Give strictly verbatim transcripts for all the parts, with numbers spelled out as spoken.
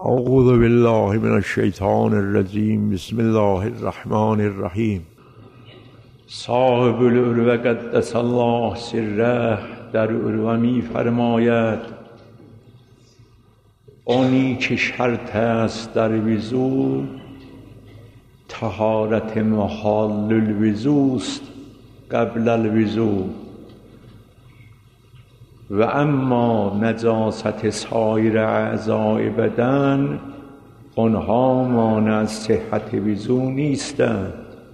اعوذ بالله من الشیطان الرجیم. بسم الله الرحمن الرحیم. صاحب العروه قدس الله سره در عروه می فرماید آنی که شرط است در وضو طهارت محال الوضوست قبل الوضو و اما نجاست سایر اعضای بدن آنها مانع از صحت وضو نیستند.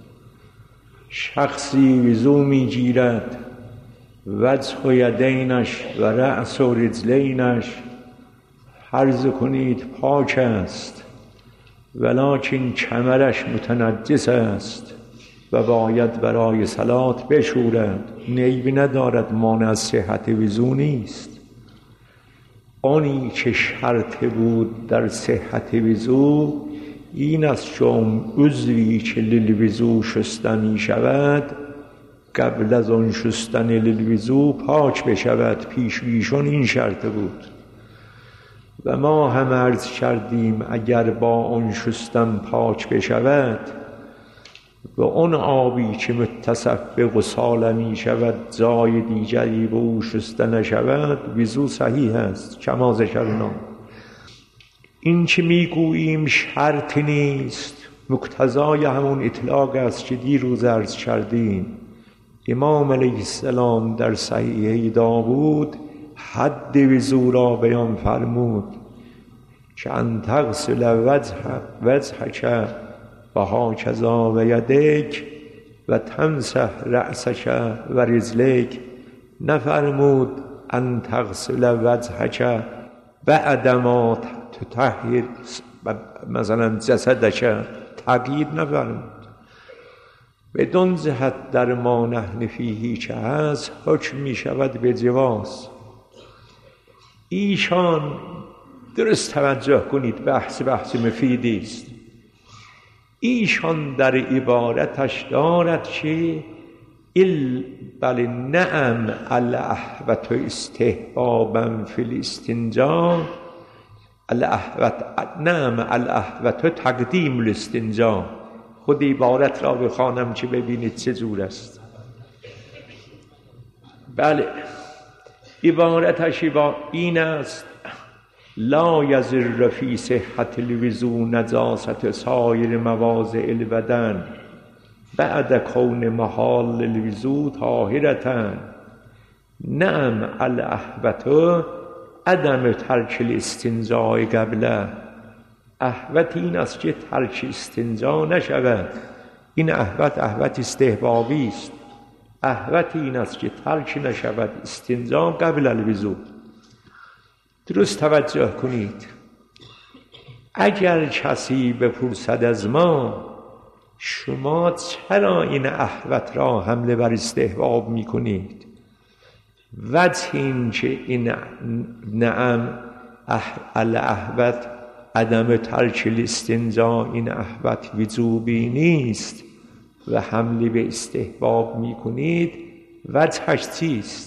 شخصی وضو می گیرد وجه و یدینش و رأس و رجلینش فرض کنید پاک است ولکن کمرش متنجس است و باید برای صلات بشورد، نیبی ندارد، مانع از صحت وضو نیست. آنی که شرط بود در صحت وضو این است چون عضوی که للوضو شسته می شود قبل از آن شستن للوضو پاک بشود. پیشویشون این شرط بود و ما هم عرض کردیم اگر با آن شستن پاک بشود و آن آبی که متصف به غساله می شود جای دیگری به او شسته نشود وضو صحیح است. کما ذکرنا، این که می گوییم شرط نیست مقتضای همون اطلاق است که دیروز عرض کردیم. امام علیه السلام در صحیحه داوود حد وضو را بیان فرمود که ان تغسل وجهک و هاکذا و یدیک و تمسح رأسک و رجلیک. نفرمود ان تغسل وجهک بعد ما تطهر مثلا جسدک، تقیید نفرمود. بدون جهت در ما نحن فیه که هست حکم می شود به جواز. ایشان درست توجه کنید، بحث بحث مفیدی است. ایشان در عبارتش دارد که ال بل نعم الاحوت استحبابا فی الاستنجا، الاحوت نعم الاحوت تقدیم الاستنجا. خود عبارت را بخوانم که ببینید چه جور است. بله، عبارتش با این است لا یضر فی صحت الوضو نجاست سایر مواضع البدن بعد کون محال الوضو طاهرة. نعم الاحوط عدم ترک الاستنجاء قبله. احوط این است که ترک استنجا نشود. این احوط احوط استحبابی است. احوط این است که ترک نشود استنجا قبل الوضو. درست توجه کنید. اگر کسی بپرسد از ما شما چرا این احوط را حمله بر استحباب می کنید، وجه این که این نعم الاحوط عدم ترک الاستنجا این احوط وجوبی نیست و حمله به استحباب می کنید، وجهش چیست؟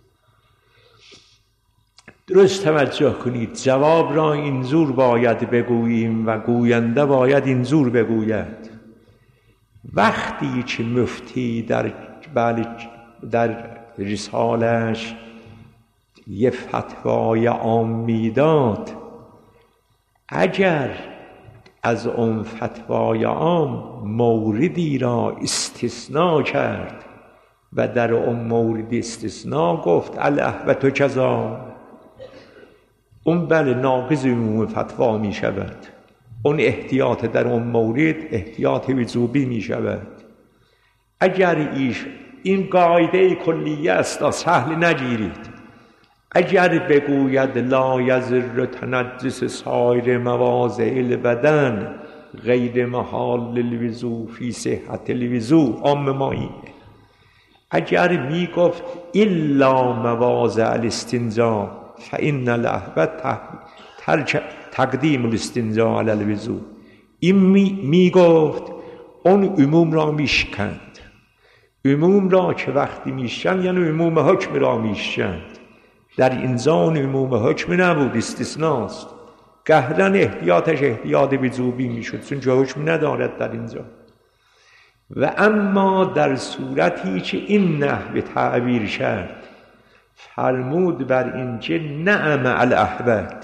درست توجه کنید. جواب را اینجور باید بگوییم و گوینده باید اینجور بگوید. وقتی که مفتی در در رسالش یه فتوای عام میداد، اگر از اون فتوای عام موردی را استثناء کرد و در اون مورد استثناء گفت الاحوط کذا، اون بله ناقض عموم فتوا می شود. اون احتیاط در اون مورد احتیاط وجوبی می شود. اگر ایش این قاعده کلیه است، سهل نگیرید. اگر بگوید لا یضر تنجس سایر مواضع البدن غیر محال الوضو فی صحت الوضو، عام ما اینه. اگر می گفت الا مواضع الاستنجا فإن الاحوط ترک تقدیم الاستنجا علی الوضو، این می, می گفت اون عموم را میشکند. عموم را که وقتی میشکند یعنی عموم حکم را میشکند. در اینجا عموم حکم نبود، استثناست. قهرن احتیاطش احتیاط وضوبی میشد، چون حکم ندارد در اینجا. و اما در صورتی که این نحو تعبیر شد، فرمود بر این که نعم الاحوت،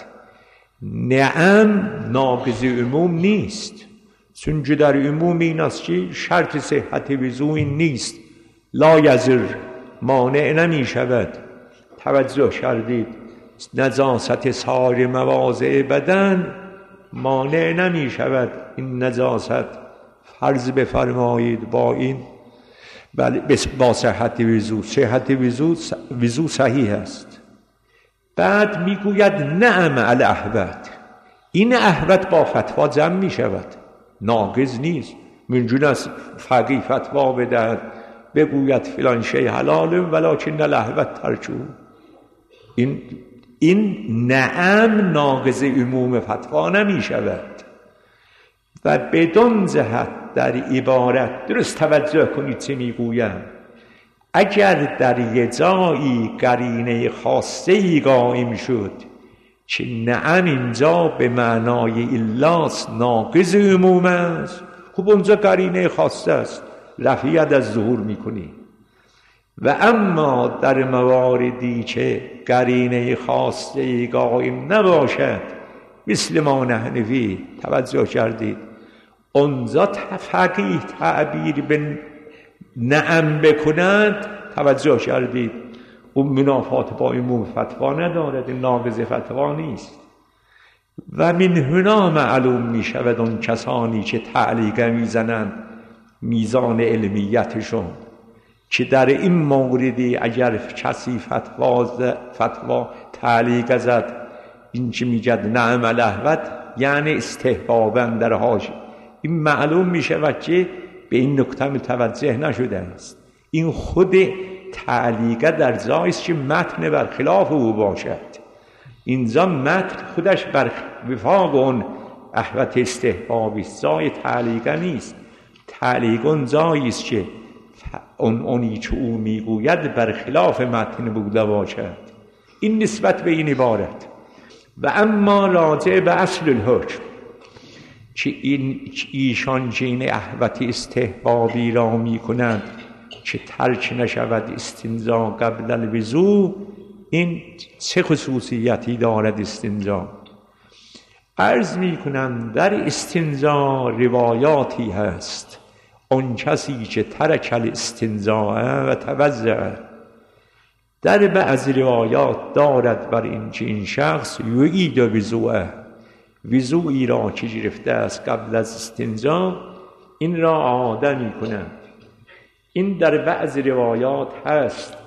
نعم ناقض عموم نیست، چون در عموم این است که شرط صحت وضو این نیست، لا یضر، مانع نمی شود. توجه کردید، نجاست سایر مواضع بدن مانع نمی شود. این نجاست فرض بفرمایید با این بله با صحت وضو، صحت وضو وضو صحیح است. بعد میگوید نعم الاحوت، این احوت با فتوا جمع می شود، ناقض نیست. منجون است فقیه فتوا بدهد بگوید فلان شی حلال ولکن الاحوت ترکه. این این نعم ناقض عموم فتوا نمی شود. و بدون جهت در عبارت درست توجه کنید چه میگویم. اگر در یه جایی قرینه خاصه‌ای قائم شد که نعم اینجا به معنای الاست، ناقض عموم است، خب اونجا قرینه خاصه است، رفعیت از ظهور میکنی. و اما در مواردی که قرینه خاصه‌ای قائم نباشد، مثل ما حنفی توجه کردید، اونجا فقیه تعبیر به نعم بکند، توجه کردید، اون منافات با عموم فتوا ندارد، این ناقض فتوا نیست. و من هنا معلوم می شود اون کسانی که تعلیق می زنند میزان علمیتشون، که در این موردی اگر کسی فتوا فتوا تعلیق زد، این که میگد نعم الاحوت یعنی استحبابا در حاج، این معلوم می شود که به این نکته متوجه نشده است. این خود تعلیقه در جایست که متن برخلاف او باشد. اینجا متن خودش بر وفاق اون احوت استحبابی است، جای تعلیقه نیست. تعلیق اون جاییست که اون اونی که او میگوید برخلاف متن بوده باشد. این نسبت به این عبارت. و اما راجع به اصل الحکم، که این ایشان جین احوت استحبابی را می کنند که ترک نشود استنجا قبل الوضو، این چه خصوصیتی دارد استنجا؟ عرض می کنند در استنجا روایاتی هست، اون کسی که ترک الاستنجا و توضع، در بعض روایات دارد بر این که این شخص یعید وضوءه، وضوئی را که گرفته است قبل از استنجا این را اعاده می کنند. این در بعض روایات هست.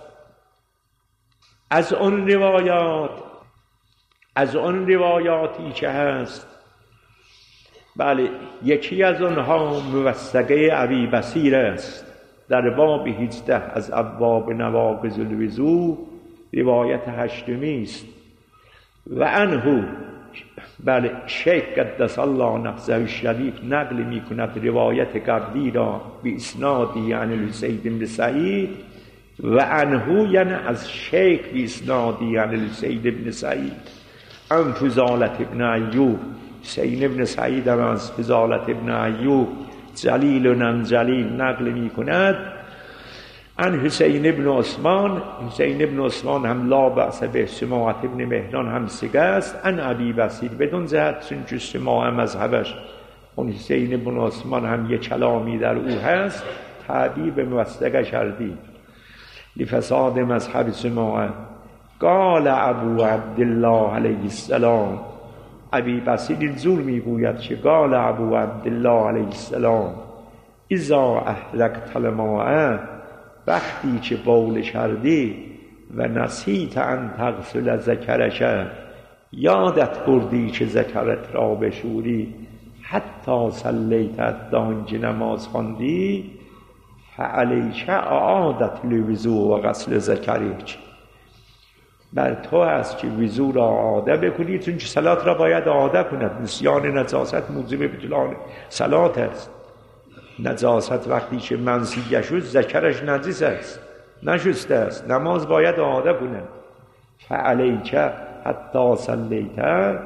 از آن روایات از آن روایاتی که هست، بله، یکی از آنها موثقه ابی بصیر است، در باب هجده از ابواب نواقض الوضو، روایت هشتمی است. و عنه، بله، شیخ قدس الله نفسه الشریف نقل می کند روایت قبلی را به اسنادی یعنی الحسین بن سعید، و عنه یعنی از شیخ به اسنادی یعنی الحسین بن سعید عن فضالة ابن ایوب. حسین ابن سعید هم از فضالة ابن ایوب جلیل و نم جلیل نقل می کند. عن حسین ابن عثمان، حسین ابن عثمان هم لا بأس به، سماعت ابن مهران هم سگه است. عن ابی بصیر، بدون جهت چون که سماع مذهبش اون حسین ابن عثمان هم یک کلامی در او هست، تعبیر به موثقه کردی لفساد مذهب سماع. قال ابو عبدالله علیه السلام، ابی بصیر زور میگوید که قال ابو عبدالله علیه السلام اذا احرقت الماء، وقتی که بول کردی و نسیت ان تغسل ذکرک، یادت بردی که ذکرت را بشوری، حتی صلیت حتی نماز خواندی، فعلیک اعادت الوضوء و غسل ذکرک، بر تو است که وضو را اعاده بکنی، چون که صلات را باید اعاده کند. نسیان نجاست موجب بطلان صلات است. نجاست وقتی که منسیه شد ذکرش نجس است، نشسته است، نماز باید اعاده کند. فعلیک حتی صلیت،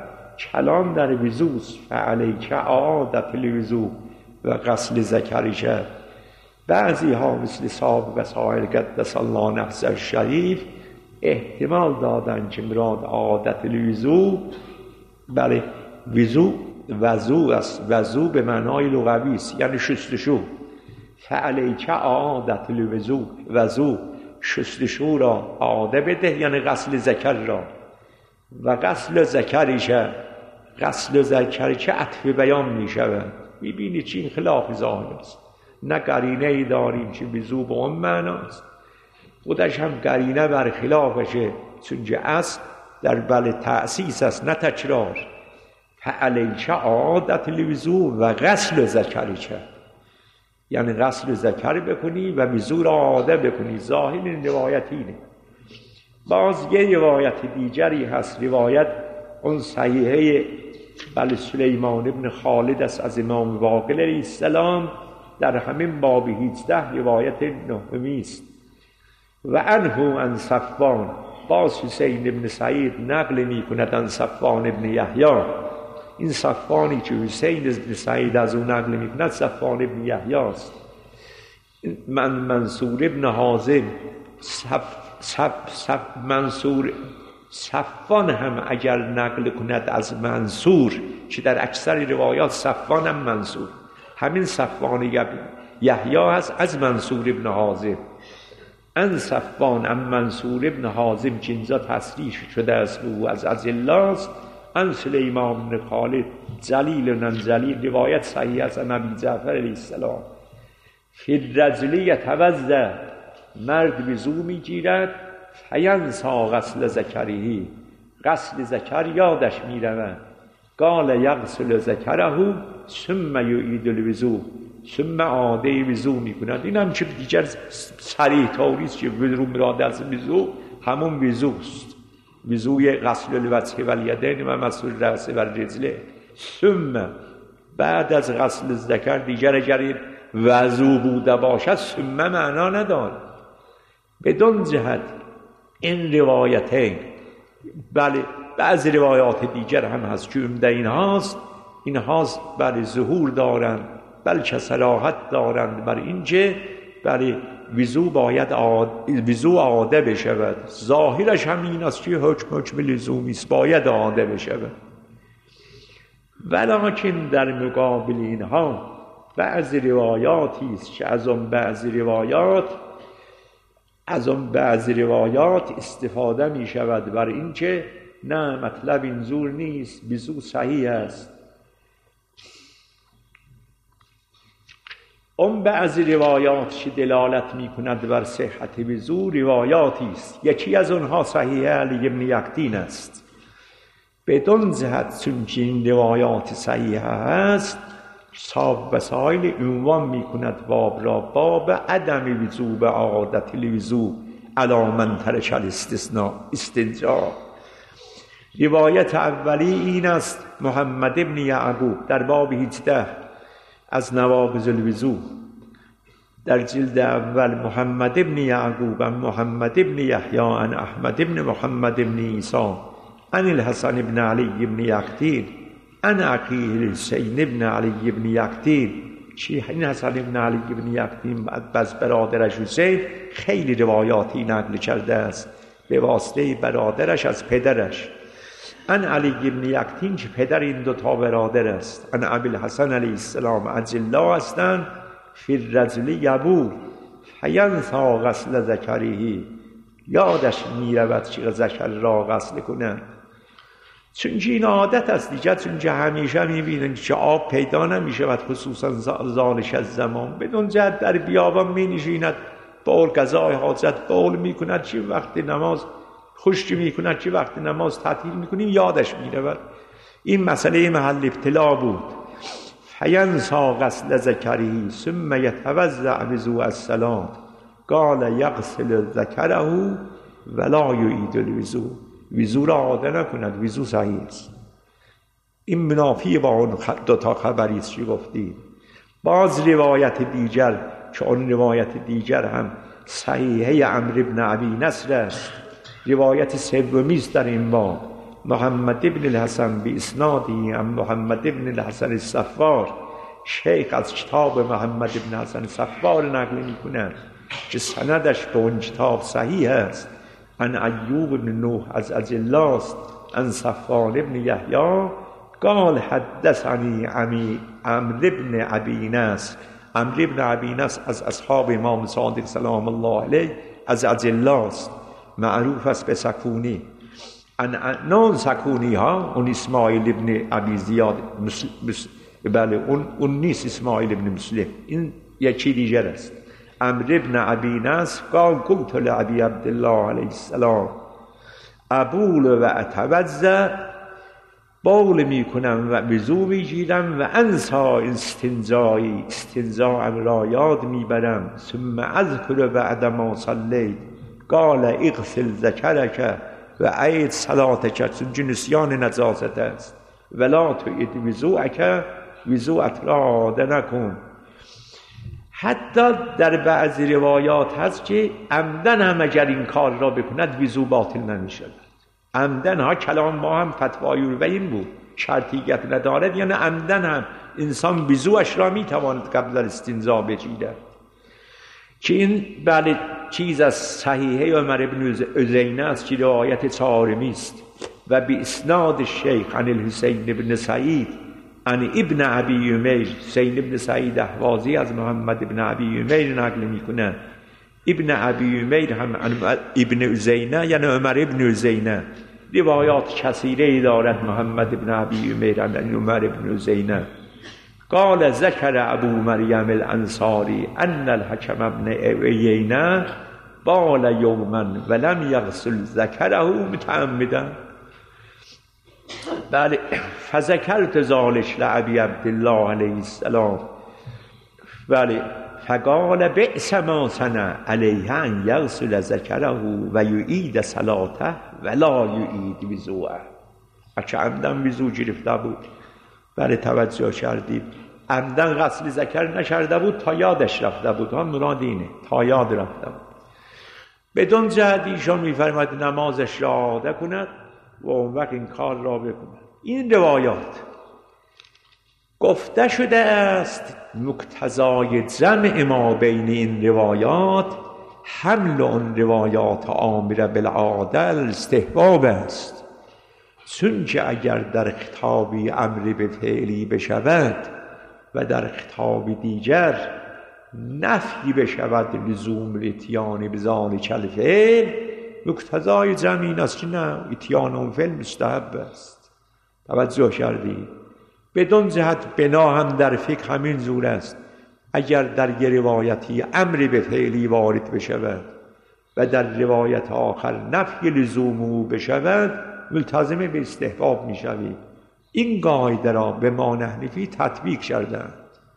کلام در وضوست. فعلیک اعادت الوضو و غسل ذکرشه. بعضی ها مثل صاحب وسائل قدس الله نفسه الشریف احتمال دادن که مراد عادت الوضو بله وضو وضو است. وضو به معنای لغوی است، یعنی شستشو. فعلیک عادت الوضو، وضو شستشو را عاده بده، یعنی غسل ذکر را. و غسل ذکرشه، غسل ذکرشه عطف بیان می شود. می بینید چه این خلاف ظاهر است. نه قرینه ای داریم که وضو به اون معناست، خودش هم قرینه بر خلافشه، چون اصل در بل تأسیس است نه تکرار. فعلیک عادت الوضو و غسل ذکرشه، یعنی غسل ذکر بکنی و وضو را عاده بکنی. ظاهر این روایت اینه. باز یه روایت دیگری هست، روایت اون صحیحه بل سلیمان ابن خالد است از امام باقر علیه السلام، در همین باب هجده روایت نهمی است. و عنه عن صفوان، باز حسین ابن سعید نقل می کند عن صفوان ابن یحیی. این صفوانی که حسین ابن سعید از اون نقل می کند صفوان ابن یحیی است. من منصور ابن حازم صف صف صف منصور صفوان هم اگر نقل کند از منصور، که در اکثر روایات صفوان هم منصور، همین صفوان یحیی هست از منصور ابن حازم. ان صفوان ام منصور ابن حازم که اینجا تصریح شده است او از از الله است. ان سلیمان بن خالد جلیل و ننجلیل، روایت صحیح است از نبی جعفر علیه السلام. فی الرجل یتوضا، مرد وضو میگیرد، فینسا غسل ذکره، غسل ذکر یادش میرود. قال یغسل ذکره ثم یعید الوضو، ثم عاده وضو میکند. این هم چه دیگر صریح طوریست که وضو مراد از وضو همون وضوست، وضوی غسل الوجه و الیدین و مسح الراس و الرجلین. ثم بعد از غسل ذکر دیگر اگر وضو بوده باشد ثم معنا ندارد. بدون جهت این روایتین، بله بعضی روایات دیگر هم هست که عمده این هاست، این هاست بله ظهور دارند بلکه صراحت دارند بر اینکه بله وضو باید وضو عاده بشود. ظاهرش هم این است که حکم حکم لزومی است، باید عاده بشود. ولکن در مقابل اینها بعضی روایاتی است که از اون بعضی روایات از اون بعضی روایات استفاده می شود بر این که نه مطلب این زور نیست، وضو صحیح است. اون بعضی روایات که دلالت می کند بر صحت وضو روایاتی است. یکی از اونها صحیح علی بن یقطین است. بدون جهت چون که این روایات صحیح است، صاحب وسائل عنوان می کند باب را باب عدم وجوب عادت الوضو علی من ترک الاستثناء استنجا. روایت اولی این است محمد ابن یعقوب در باب هجده از نواقض الوضو، در جلد اول محمد ابن یعقوب عن محمد ابن یحیی عن احمد ابن محمد ابن عیسی عن الحسن ابن علی ابن یقطین عن اخیه الحسین ابن علی ابن یقطین. چی این حسن ابن علی ابن یقطین از برادرش حسین خیلی روایاتی نقل کرده است به واسطه برادرش از پدرش. عن علی ابن یقطین که پدر این دو تا برادر است. عن ابی الحسن علیه السلام عجل الله هستند. فی الرجل یبول فینسا غسل ذکره، یادش میرود که ذکر را غسل کنند. چون این عادت است دیگر، چون که همیشه میبینن که آب پیدا نمیشود، خصوصا زالش از زمان. بدون جد در بیابان مینشیند، بول قضای حاجت بول میکند، چی وقت نماز خشک میکند، چی وقت نماز تعطیل میکنیم، یادش میرود. این مسئله محل ابتلا بود. فینسا غسل ذکره ثم یتوضا وضوء الصلاة قال یغسل ذکره ولا یعید الوضو، وضو را عاده نکند، وضو صحیح است. این منافی با اون دو تا خبری است که گفتیم. باز روایت دیگر که اون روایت دیگر هم صحیحه عمرو بن ابی نصر است، روایت سومی است در این باب. محمد ابن الحسن باسنادی عن محمد ابن الحسن الصفار، شیخ از کتاب محمد ابن حسن الصفار نقل میکنند که سندش به اون کتاب صحیح است. عن ایوب بن نوح از عجله است، عن صفوان ابن یحیی قال حدثنی عمی عمرو ابن ابی نصر. عمرو ابن ابی نصر از اصحاب امام صادق سلام الله علیه از عجله است، معروف است به سکونی. نان سکونی ها اون اسماعیل ابن ابی زیاد مسل... مسل... بله اون اون نیست اسماعیل ابن مسلم، این یکی دیگر است. عمرو ابن ابی نصر قال قلت لابی عبدالله علیه السلام ابول و اتوضا، بول میکنم و وضو میگیرم و انسا استنجایی، استنجاء را یاد میبرم. ثم اذکر بعد ما صلیت قال اغسل ذکرک و عید صلاتک، چون نسیان نجاست است. ولا تعید وضوءک، وضوءت را عاده نکن. حتی در بعضی روایات هست که عمدن هم اگر این کار را بکند وضو باطل نمیشود. عمدن ها کلام ما هم فتوای و این بود، شرطیت ندارد، یعنی عمدن هم انسان وضوءش را میتواند قبل از استنجا بگیرد. که این بله چیز از صحیحه عمر ابن عزینه است که روایت چهارمی است و به اسناد شیخ عن الحسین ابن سعید عن ابن ابی امیر، حسین ابن سعید احوازی از محمد ابن ابی امیر نقل میکنه. ابن ابی امیر هم عن ابن عزینه یعنی عمر ابن عزینه. روایات کثیره دارد محمد ابن ابی امیر عن عمر ابن عزینه. قال ذکر ابو مریم الانصاری ان الحکم ابن عیینه بال یوما ولم یغسل ذکره متعمدا. بله فذکرت ذلک لابی عبدالله علیه السلام، بله فقال بئس ما صنع علیه ان یغسل ذکره و یعید صلاته ولا یعید وضوءه. اچه عمدن وضو گرفته بود، بله توجه کردید، عمدن غسل ذکر نکرده بود تا یادش رفته بود، هم مراد اینه تا یاد رفته بود. بدون جهت ایشان میفرماید نمازش را عاده کند و اون وقت این کار را بکند. این روایات گفته شده است مقتضای جمع ما بین این روایات حمل اون روایات آمره بالعاده استحباب است، چون که اگر در خطابی امر به فعلی بشود و در خطاب دیگر نفی بشود لزوم الاتیان بذالک الفعل، مقتضای جمع این است که نه اتیان اون فعل مستحب است. توجه کردید؟ بدون جهت بنا هم در فقه همین زور است. اگر در یه روایتی امر به فعلی وارد بشود و در روایت آخر نفی لزوم او بشود، ملتزم به استحباب می شوید. این قاعده را به ما نحنفی تطبیق کردند،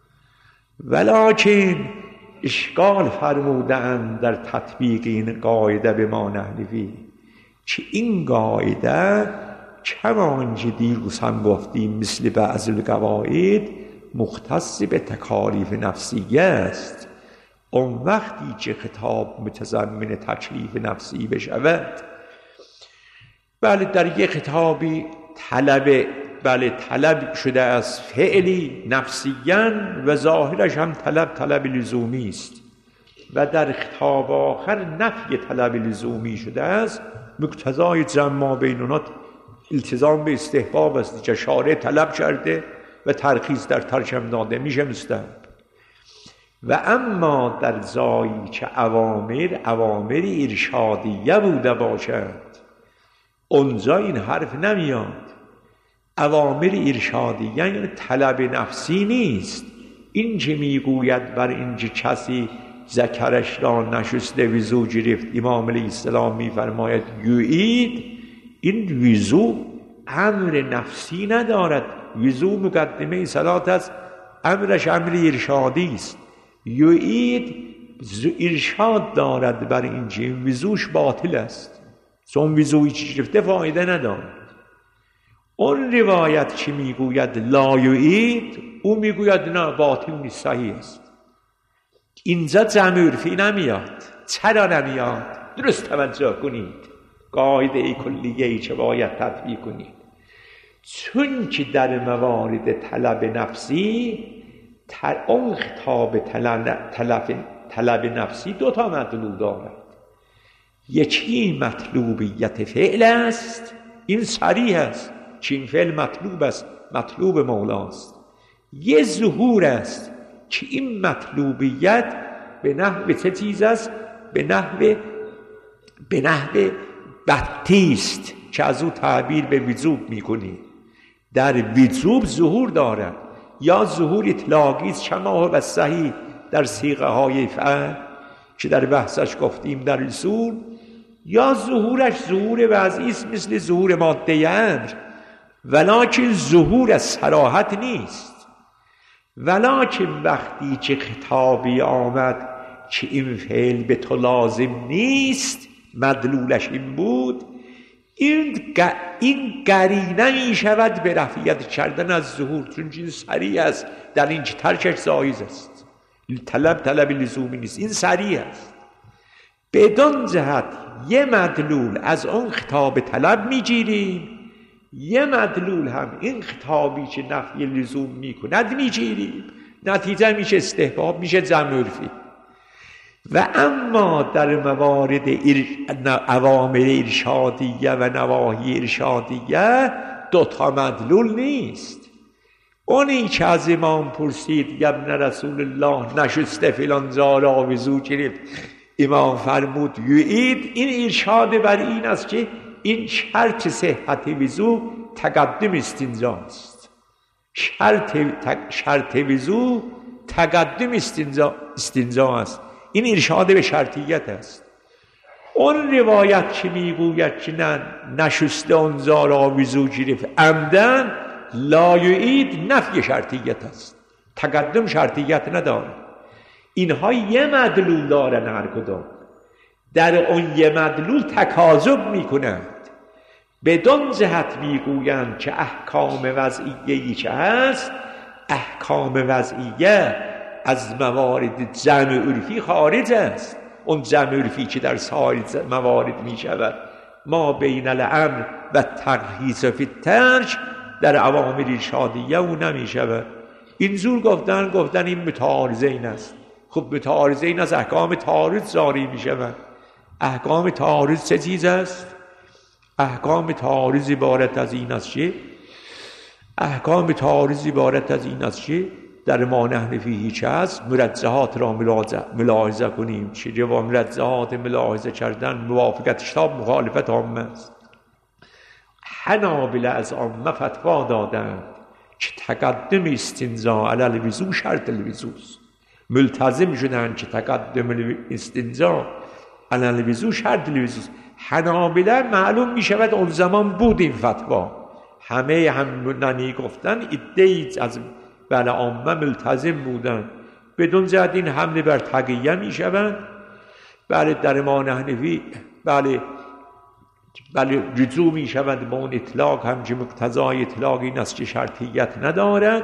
ولکن اشکال فرمودند در تطبیق این قاعده به ما نحنفی که این قاعده کمان که دیروز هم گفتیم مثل بعض القواعد مختص به تکالیف نفسیه است. اون وقتی که خطاب متضمن تکلیف نفسی بشود، بله در یک خطابی طلب بله طلب شده از فعلی نفسیاً و ظاهرش هم طلب طلب لزومی است و در خطاب آخر نفی طلب لزومی شده است، مقتضای جمع بین اونها التزام به استحباب است که شارع طلب کرده و ترخیص در ترکم داده میشه مستحب. و اما در جایی که اوامر اوامر ارشادیه بوده باشد، اونجا این حرف نمیاد. اوامر ارشادیه یعنی طلب نفسی نیست. این که میگوید بر این که کسی ذکرش را نشسته وضو گرفت، امام علیه السلام میفرماید یعید، این وضو امر نفسی ندارد. وضو مقدمه صلات است، امرش امر ارشادی است. یعید ارشاد دارد بر این که این وضوش باطل است، چون وضویی که گرفته فایده ندارد. اون روایت که میگوید لا یعید، او میگوید نه باطل نیست، صحیح است. اینجا جمع عرفی نمیاد. چرا نمیاد؟ درست توجه کنید. قاعده کلیه ای که باید تطبیق کنید. چون که در موارد طلب نفسی اون خطاب طلب, طلب, طلب نفسی دو تا مطلوب دارد. یکی مطلوبیت فعل است، این صریح است که این فعل مطلوب است، مطلوب مولاست. یه ظهور است که این مطلوبیت به نحو چه چیز است؟ به نحو به نحو بطی است که از او تعبیر به وجوب میکنی. در وجوب ظهور دارد، یا ظهور اطلاقی است کما و صحیح در صیغه های فعل که در بحثش گفتیم در اصول، یا ظهورش ظهور وضعی است مثل ظهور ماده امر، ولکن ظهور از صراحت نیست. ولکن وقتی که خطابی آمد که این فعل به تو لازم نیست، مدلولش این بود، این این قرینه می شود به رفعیت کردن از ظهور، چون این صریح است در این ترکش زایز است. طلب طلب لزومی نیست، این صریح است. بدون جهت یه مدلول از اون خطاب طلب میگیریم، یه مدلول هم این خطابی که نفی لزوم میکند میگیریم، نتیجه میشه استحباب، میشه جمع عرفی. و اما در موارد اوامر ارشادیه و نواهی ارشادیه دوتا مدلول نیست. اونی که از امام پرسید ابن رسول الله نشسته فلان جا را وضو گرفت، امام فرمود یعید، این ارشاد بر این است که این شرط صحت وضو تقدم استنجاست. شرط شرط وضو تقدم استنجا استنجا است. این ارشاد به شرطیت است. اون روایت که میگوید که نه نشسته اونجا را وضو گرفت عمدن، لا یعید، نفی شرطیت است، تقدم شرطیت نداره. اینها یه مدلول دارن هر کدوم، در اون یه مدلول تکاذب میکنند. بدون جهت میگویند که احکام وضعیه‌ای که هست، احکام وضعیه از موارد جمع عرفی خارج است. اون جمع عرفی که در سایر موارد می شود ما بین الامر و ترخیص فی الترک، در اوامر ارشادیه او نمی شود. اینجور گفتن گفتن این متعارضین است. خب متعارضین از احکام تعارض جاری می شود. احکام تعارض چه چیز است؟ احکام تعارض عبارت از این است که احکام تعارض عبارت از این است که در ما نحن فیه چه است؟ مرجحات را ملاحظه کنیم که جوا مرجحات ملاحظه کردن موافقت شتاب مخالفت عامه است. حنابلة از عامه فتوا دادند که تقدم استنجا علی الوضو شرط الوضو است. ملتزم شدند که تقدم استنجا علی الوضو شرط الوضو است. حنابلة معلوم می شود اون زمان بود این فتوا، همه همونانی گفتن ایده از بله عامه ملتزم بودن، بدون جهت این حمله بر تقیه می شوند. بله در ما نحنفی بله بله رجوع می شوند با اون اطلاق، هم که مقتضای اطلاق این است که شرطیت ندارد.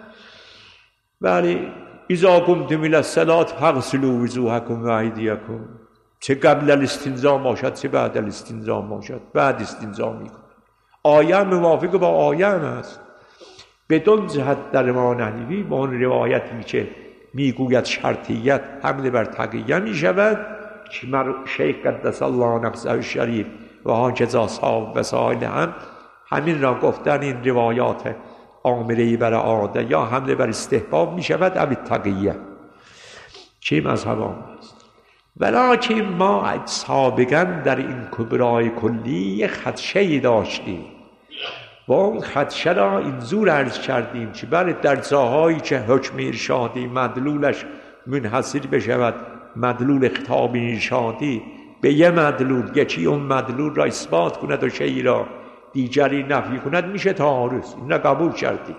بله اذا قمتم الی الصلاة فاغسلوا وجوهکم و ایدیکم، چه قبل الاستنجا باشد چه بعد الاستنجا باشد، بعد استنجا می کند. آیه موافق با آیه است. بدون جهت در ما نحنفی با اون روایتی که میگوید شرطیت حمله بر تقیه می شود که شیخ قدس الله نفسه الشریف و حاجز اصحاب و سائل هم همین را گفتن. این روایات آمره‌ای بر عاده یا حمله بر استحباب می شود او تقیه چه مذهب است. ولکن ما سابقا در این کبرای کلی خدشه‌ای داشتیم و اون خدشه را اینجور عرض کردیم که بله در جاهایی که حکم ارشادی مدلولش منحصر بشود، مدلول خطاب ارشادی به یه مدلول، یکی اون مدلول را اثبات کند و شیئی را دیگری نفی کند، میشه تعارض. این را قبول کردیم.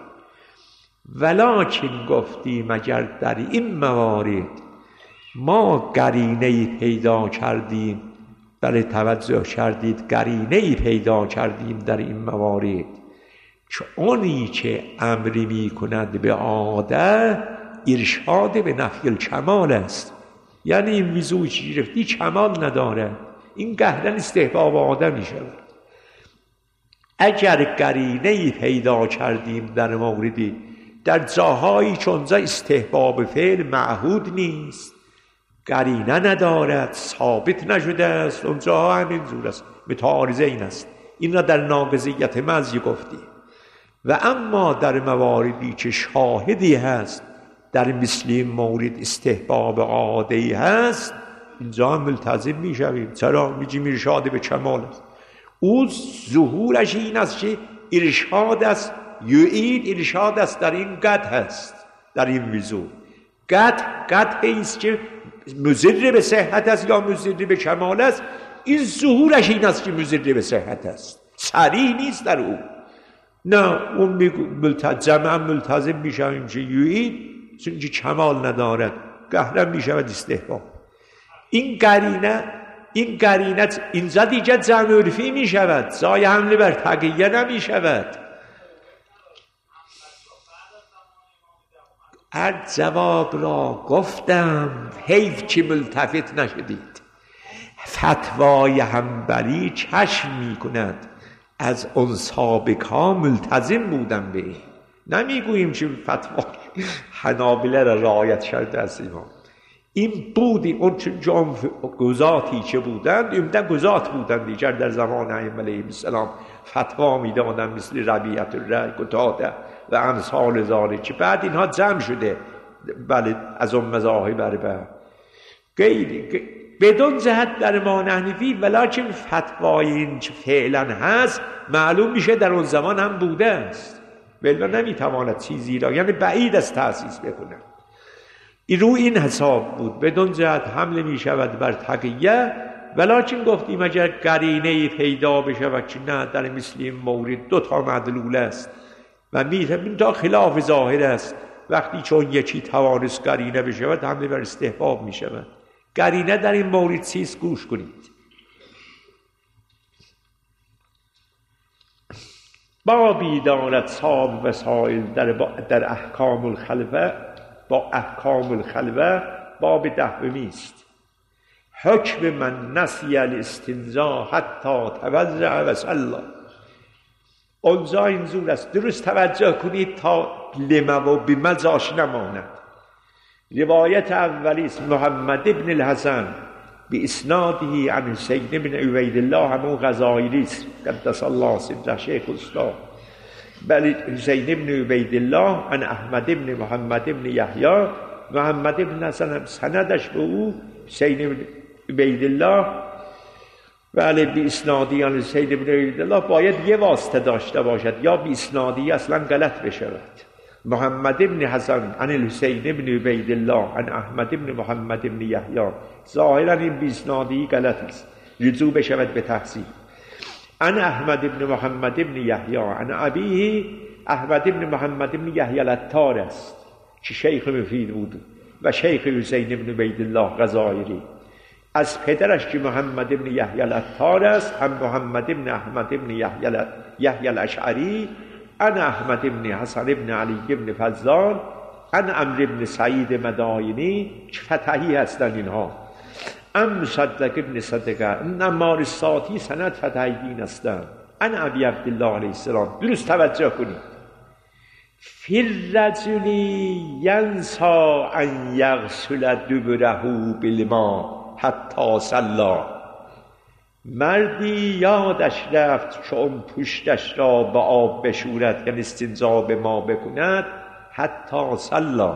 ولکن گفتیم اگر در این موارد ما قرینه‌ای پیدا کردیم، بله توجه کردید، قرینه‌ای پیدا کردیم در این موارد که اونی که امری می کند به عاده ارشاد به نفی الکمال است. یعنی این وضوعی که گرفتی کمال نداره، این قهرن استحباب آدم می شود. اگر قرینه ای پیدا کردیم در موردی در جاهایی چون ذا استحباب فعل معهود نیست، قرینه ندارد، ثابت نشده است، اونجاها همین جور است، متعارضه این است. این را در ناقضیت مزی گفتیم. و اما در مواردی که شاهدی هست در مثل این مورد استحباب عادی هست، اینجا هم ملتزم می شویم. چرا؟ میگیم ارشاد به کمال است. او ظهورش این است که ارشاد است، یعید ارشاد است در این قطع هست، در این وضوع قطع قطع است که مضر به صحت است یا مضر به کمال است. این ظهورش این است که مضر به صحت است، صریح نیست در او. نه، اون ملتزم هم ملتزم می شویم که یعید چون که کمال ندارد، قهرن می شود استحباب. این قرینه این قرینه اینجا دیگه جمع عرفی می شود، زای حمله بر تقیه نمی شود. هر جواب را گفتم، حیف که ملتفت نشدید. فتوای حنبلی چشم می کند، از اون سابقا ملتزم بودم به این. نمی گوییم که فتوای حنابله را رعایت کرده است امام. این بودی اون چون گذاتی که بودند، امده گذات بودند دیگر در زمان ائمه علیهم السلام فتوا می دادند، مثل ربیعة الرأی، قتاده و امثال ذالک. بعد اینها جمع شده بله از اون مذاهب اربعه غیر بدون جهت در ما حنفی، ولکن فتوای این که فعلا هست معلوم میشه در اون زمان هم بوده است، ولی نمیتواند چیزی را، یعنی بعید است تأسیس بکنه. رو این حساب بود، بدون جهت حمله می شود بر تقیه. ولکن گفتیم اگر قرینه پیدا بشه و که نه در مثل این مورد دو تا مدلول است و می تا خلاف ظاهر است، وقتی چون یکی توانست قرینه بشود حمله بر استحباب می شود. قرینه در این مورد چیست؟ گوش کنید. بابی دارد صاحب وسائل در, در احکام الخلوه، با احکام الخلوه باب دهمی است. حکم من نسی الاستنجا حتی توضع و صلی. اونجا اینجور است، درست توجه کنید تا لما و بمزاش نماند. روایت اولی است محمد ابن الحسن به اسناده عن حسین ابن عبید الله، همون غزائری است قدس الله سره شیخ استاد. بل حسین ابن عبید الله عن احمد ابن محمد ابن یحیی، محمد ابن حسن سندش به او حسین ابن عبید الله. بله به اسنادی عن حسین ابن عبید الله باید یه واسطه داشته باشد، یا به اسنادی اصلا غلط بشود. محمد ابن حسن عن الحسین ابن عبید الله عن احمد ابن محمد ابن یحیی، ظاهرا این به اسنادی غلط است، رجوع بشود به تحصیل. عن احمد ابن محمد ابن یحیی عن ابیه، احمد ابن محمد ابن یحیی العطار است که شیخ مفید بود و شیخ حسین ابن عبید الله غزائری. از پدرش که محمد ابن یحیی العطار است، هم محمد ابن احمد ابن یحیی الاشعری، عن احمد ابن حسن ابن علی ابن فضال، عن عمرو ابن سعید مدائنی که فتحی هستند اینها، ام مصدق ابن صدقه، نمار ساتی سند فتحی دین هستند، عن ابی عبدالله علیه السلام. درست توجه کنید. فی الرجل ینسا ان یغسل دبره بالماء حتی صلی. مردی یادش رفت که اون پشتش را به آب بشورد، یعنی استنجا به ما بکند، حتی صلی.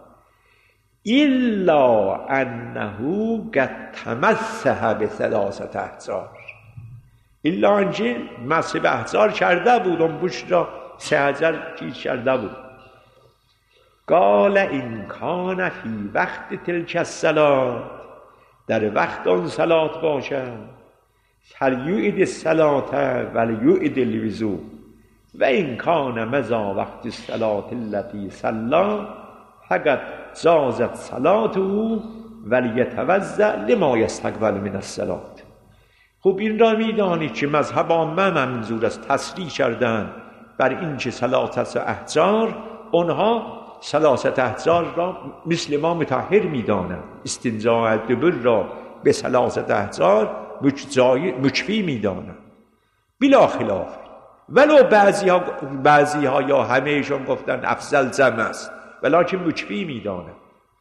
الا انه قد تمسح بثلاثه احجار، الا انجه مسح به احجار کرده بود، اون پشت را سه حجر چیز کرده بود. قال این کان فی وقت تلک الصلاة، در وقت آن صلات باشد، فلیعد الصلاة ولیعد الوضوء، و این کان مضی وقت الصلاة التي صلی فقد جازت صلاته ولیتوضأ لما یستقبل من الصلاة. خب این را میدانید که مذهب عامه منظور است، تصریح کردن بر این که ثلاثه احجار، اونها ثلاثه احجار را مثل ما مطهر میدانند، استنجاء دبر را به ثلاثه احجار مکفی میدانند بلا خلاف. ولو بعضی ها, بعضی ها یا همهشون گفتن افضل زم است ولیکن مکفی میدانند.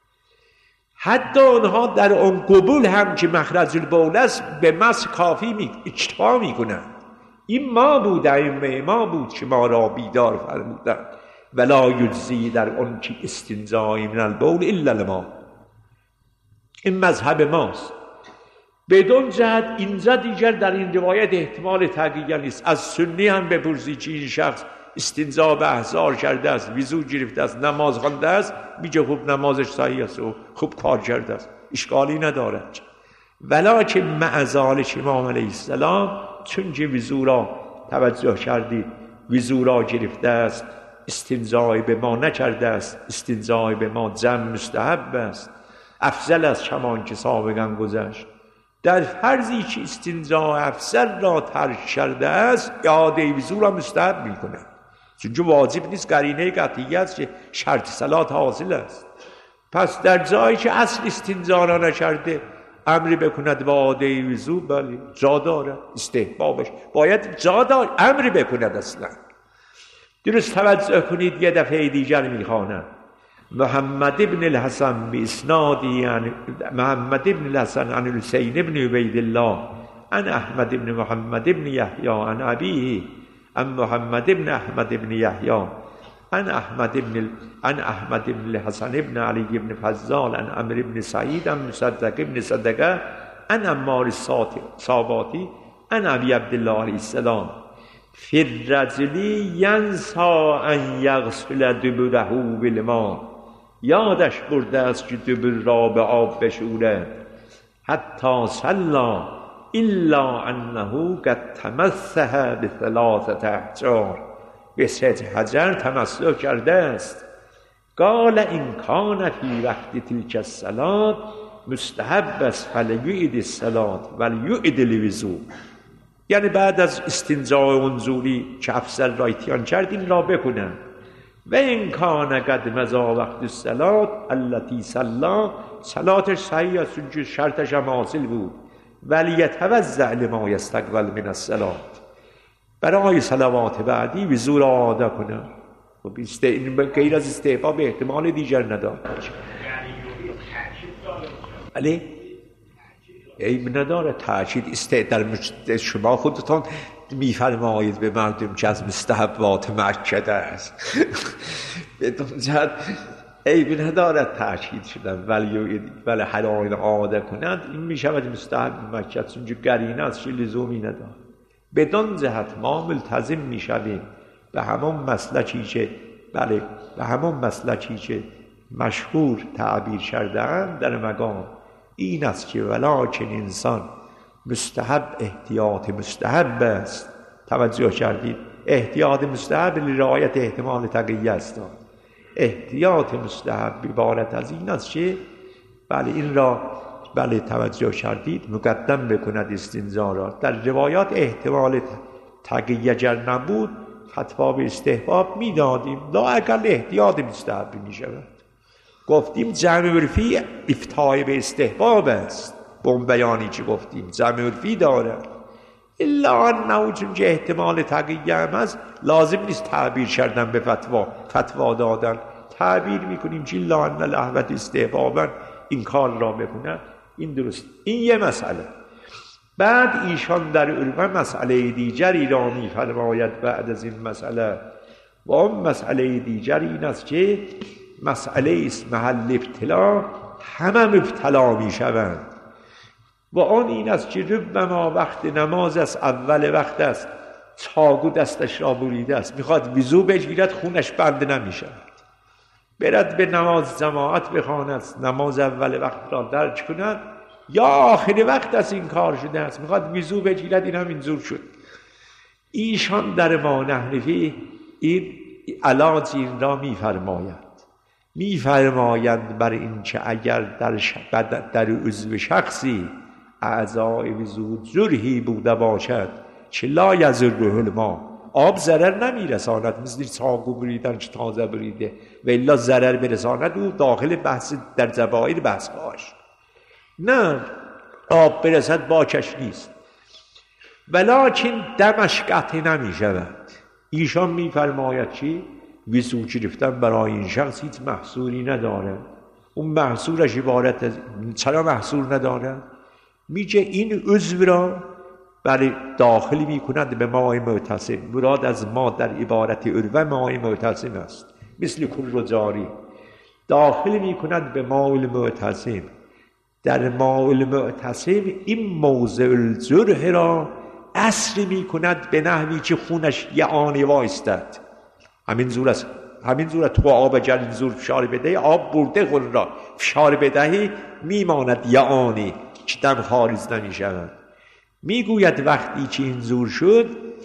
حتی اونها در اون قبول هم که مخرج البول است به مس کافی می اکتفا میکنند. این ما بود، ائمه ما بود که ما را بیدار فرمودند ولا یجزی در اون که استنزای من البول الا الماء. این مذهب ماست. بدون جهت اینجا دیگر در این روایت احتمال تقیه نیست. از سنی هم بپرسی که این شخص استنزا به احضار کرده است، وضو گرفته است، نماز خوانده است، میگه خوب نمازش صحیح است و خوب کار کرده است، اشکالی ندارد. ولکن مع ذلک امام علیه السلام چون که وضو را توجه کردید وضو را گرفته است، استنزای به ما نکرده است، استنزای به ما جمع مستحب است، افضل است چمان که سابقا گذشت. در فرضی که استنزا افضل را ترک کرده است اعاده وضو را مستحب میکنه، چون واجب نیست، قرینه قطعی است که شرط صلات حاصل است. پس در جایی که اصل استنزا را نکرده امری بکند با اعاده وضو، بله جا داره، استحبابش باید جا داره، امری بکند. اصلا درست توجه کنید. یه دفعه دیگر میخوانم محمد ابن الحسن باسنادی عن محمد ابن الحسن عن الحسین ابن عبید الله عن احمد ابن محمد ابن یحیی عن ابیه عن محمد ابن احمد ابن یحیی عن احمد ابن عن احمد ابن الحسن ابن علی ابن فضال عن عمرو ابن سعید عن مصدق ابن صدقه عن عمار الصاباتی عن ابی عبدالله علیه السلام فی الرجل ینسى ان یغسل دبره بالماء. یادش برده است که دبر را به آب بشوره. حتی صلا الا انه قد تمسح بثلاثه احجار، به سه حجر تمسح کرده است. قال ان کان فی وقت تلک الصلاة مستحب است فلیعد الصلاة ولیعد الوضوء. یعنی بعد از استنجاء منظوری که افضل را اتیان کرد این را بکنن. و این کان قد مضی وقت الصلاة التي صلا، صلاتش صحیح است چون شرطش هم حاصل بود. ولیتوضأ لما یستقبل من الصلاة، برای صلوات بعدی وضو را آماده کنه. خب این غیر از استحباب احتمال دیگر ندارد. علی عیب نداره تأکید است. در شما خودتون میفرمایید به مردم که از مستحبات مؤکده است. بدون جهت عیب ندارد تأکید شدن ولی ولی حرام عاده کنند این میشود مستحب مؤکد، چون قرینه است که لزومی ندارد. بدون جهت ما ملتزم میشویم به همون مسلکی که بله به همون مسلکی که مشهور تعبیر کرده‌اند در مقام این است که ولکن انسان مستحب احتیاط مستحب است. توجه کردید؟ احتیاط مستحب لرعایت احتمال تقیه است. احتیاط مستحب عبارت از این است که بله این را بله توجه کردید مقدم بکند استنزا را. در روایات احتمال تقیه گر نبود فتوا به استحباب میدادیم، لااقل احتیاط مستحب می شود. گفتیم جمع عرفی افتای به استحباب است. به اون بیانی که گفتیم جمع عرفی داره، الا انه چون که احتمال تقیه هم هست لازم نیست تعبیر کردن به فتوا فتوا دادن. تعبیر میکنیم که الا ان الاحوط استحبابا این کار را بکنه. این درست. این یه مسئله. بعد ایشان در عرفه مسئله دیگری را میفرماید بعد از این مسئله، و اون مسئله دیگری این است که مسئله است محل ابتلا، همه مبتلا می شوند. و آن این است که ربما وقت نماز است، اول وقت است، چاقو دستش را بریده است، میخواد وضو بگیرد خونش بند نمی شود، برد به نماز جماعت بخواند، نماز اول وقت را درک کند، یا آخر وقت است این کار شده است میخواد وضو بگیرد این هم اینجور شد. ایشان در ما نحنفی این علاج این را میفرماید میفرمایند بر این که اگر در در عضو شخصی اعضای وضو جرحی بوده باشد که لا یضره الماء، آب ضرر نمیرساند، مثل چاقو بریدن که تازه بریده و الا ضرر برساند، او داخل بحث در زبایر بحث باش. نه آب برسد باکش نیست. ولیکن دمش قطع نمی شود. ایشان میفرماید چی؟ وضو گرفتن برای این شخص هیچ محصوری نداره. اون محصورش عبارت از چرا محصور نداره؟ میگه این عضو را برای داخلی میکند به ماء معتصم. مراد از ما در عبارت عروه ماء معتصم است، مثل کل جاری داخل میکند به ماء معتصم. در ماء معتصم این موضع الجرح را اصل میکند به نحوی که خونش یه آنی وایستد. همین زور است، همین زور تو آب اگر این زور فشار بدهی، آب برده خون را فشار بدهی میماند یه آنی که دم خارج نمیشود. میگوید وقتی که این زور شد،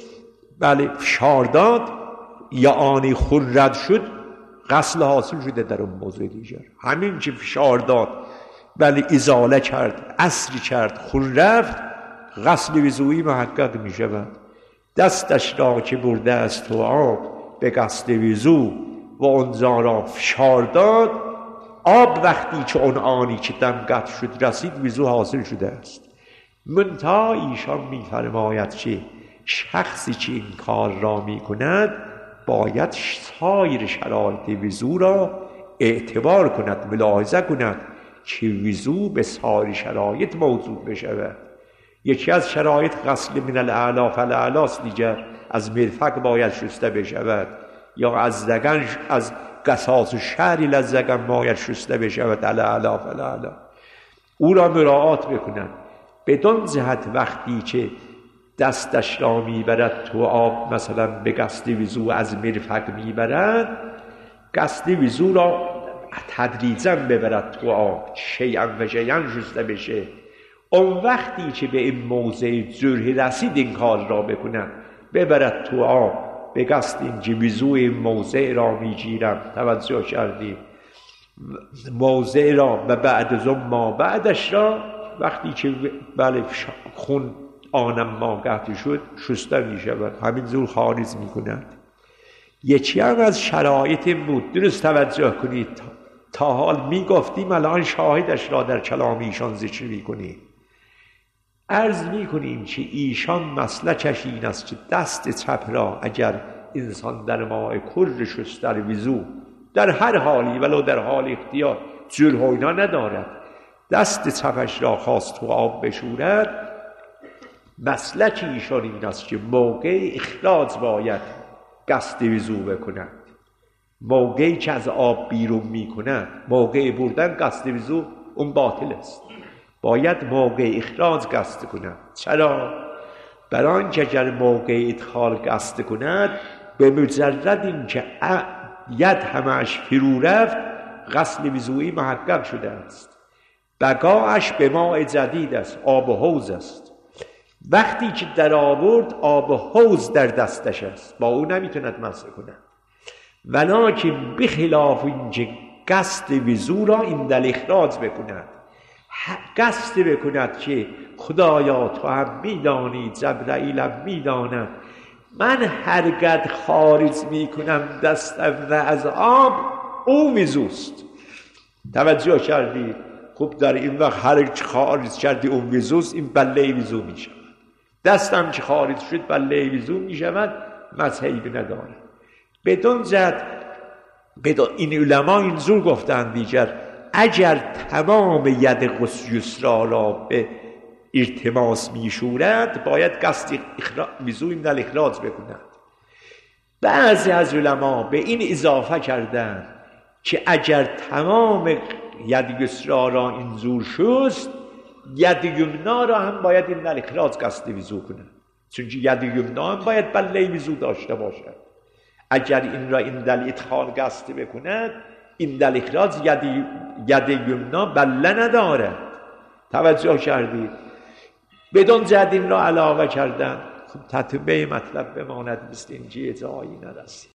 بله فشار داد، یا آنی خون رد شد، غسل حاصل شده در اون موضوع دیگر. همین که فشار داد، بله ازاله کرد، اصلی کرد، خون رفت، غسل وضوئی محقق می شود. دستش را که برده است تو آب به قصد وضو و اونجا را فشار داد، آب وقتی که اون آنی که دم قطع شد رسید، وضو حاصل شده است. منتها ایشان میفرماید که شخصی که این کار را میکند باید سایر شرایط وضو را اعتبار کند، ملاحظه کند که وضو به سایر شرایط موجود بشود. یکی از شرایط غسل من الاعلی فالاعلی است، دیگر از مرفق باید شسته بشود، یا از زگن از قصاص و شعری لزگن باید شسته بشود الاعلی فالاعلی. او را مراعات بکنند. بدون جهت وقتی که دستش را میبرد تو آب، مثلا به قصد وضو از مرفق میبرد، قصد وضو را تدریجاً ببرد تو آب، شیئا و شیئا شسته بشه. اون وقتی که به این موضع جرح رسید این کار را بکنن، ببرد تو آب به قصد اینکه وضو این موضع را میگیرم. توجه کردیم؟ موضع را و بعد از اون ما بعدش را وقتی که بله خون آنم ما قطع شد شسته می شود، همین زور خارج می کند. یکی هم از شرایط این بود، درست توجه کنید، تا حال می گفتیم الان شاهدش را در کلام ایشان ذکر می کنیم. عرض می کنیم که ایشان مسلکش این است که دست چپ را اگر انسان در ماء کر شست در وضو در هر حالی ولو در حال اختیار جرح و اینا ندارد، دست چپش را خواست تو آب بشورد، مسلک ایشان این است که موقع اخراج باید قصد وضو بکند. موقعی که از آب بیرون می کند، موقع بردن قصد وضو اون باطل است. باید موقع اخراج قصد کند. چرا؟ برای آنکه اگر موقع ادخال قصد کند، به مجرد این که ید همش فرو رفت، غسل وضوئی محقق شده است. بقاش به ماء جدید است، آب حوض است. وقتی که در آورد آب حوض در دستش است، با او نمیتوند مسح کند. ولیکن بخلاف اینکه قصد وضو را این در اخراج بکند، قصد بکند که خدایا تو هم میدانی، جبرائیل هم میداند، من هرگد خارج میکنم دستم از آب، او وضوست. توجه کردی؟ خب در این وقت هر چی خارج کردی اون وضوست، این بله وضو میشود. دستم که خارج شد بله وضو میشود، مسحی نداره. بدون جد بدون این علما اینجور گفتن دیگر، اگر تمام ید غسل یسرا را به التماس میشورد، باید قصد وضو این در اخراج بکند. بعضی از علما به این اضافه کردن که اگر تمام ید یسرا را اینجور شست، ید یمنا را هم باید این در اخراج قصد وضو کند، چون ید یمنا هم باید بله وضو داشته باشد. اگر این را این در ادخال قصد بکند، این در اخراج ید, ید یمنا بله ندارد. توجه کردید؟ بدون جد این را علاوه کردن. خب تطبیع مطلب بماند مثل اینجی جایی نرسید.